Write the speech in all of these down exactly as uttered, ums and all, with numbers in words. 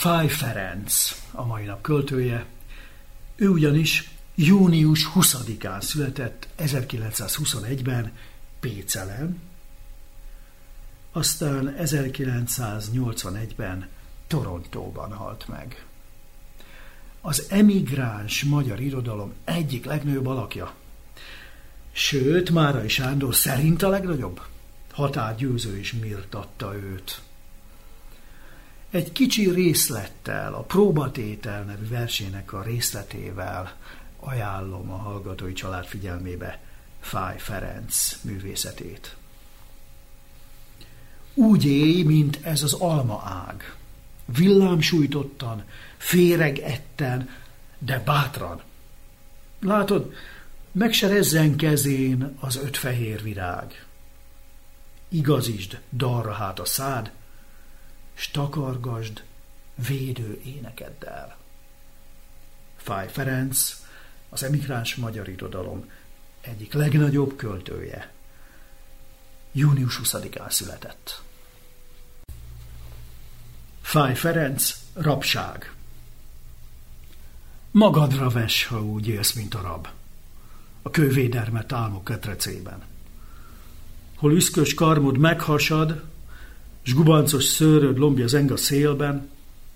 Fáy Ferenc a mai nap költője. Ő ugyanis június huszadikán született ezerkilencszázhuszonegyben Pécelen, aztán ezerkilencszáznyolcvanegyben Torontóban halt meg. Az emigráns magyar irodalom egyik legnagyobb alakja. Sőt, Márai Sándor szerint a legnagyobb. Határgyőző is méltatta őt. Egy kicsi részlettel, a Próbatétel nevű versének a részletével ajánlom a hallgatói család figyelmébe Fáy Ferenc művészetét. Úgy élj, mint ez az almaág. Villámsújtottan, féregetten, de bátran. Látod, meg se rezzen kezén az öt fehér virág. Igazítsd darra hát a szád, s takargasd védő énekeddel. Fáy Ferenc, az emigráns magyar irodalom egyik legnagyobb költője. június huszadikán született. Fáy Ferenc, rabság. Magadra vess, ha úgy élsz, mint a rab, a kővédermet álmok ketrecében. Hol üszkös karmod meghasad, s gubancos szőröd lombja zeng a szélben,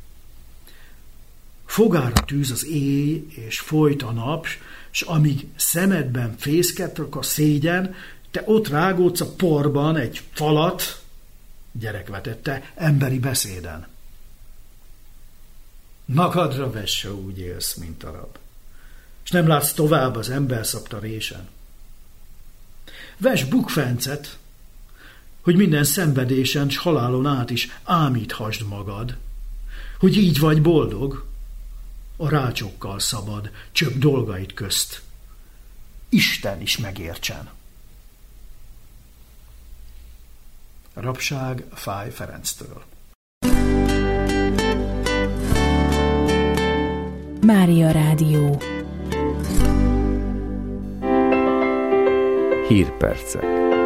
fogára tűz az éj, és folyt a nap, s amíg szemedben fészket rak a szégyen, te ott rágódsz a porban egy falat, gyerek vetette, emberi beszéden. Magadra vess, ha úgy élsz, mint a rab, s nem látsz tovább az ember szabta résen. Vess bukfencet, hogy minden szenvedésen s halálon át is ámíthasd magad, hogy így vagy boldog, a rácsokkal szabad, csöpp dolgait közt. Isten is megértsen. Rabság Fáy Ferenctől. Mária Rádió. Hírpercek.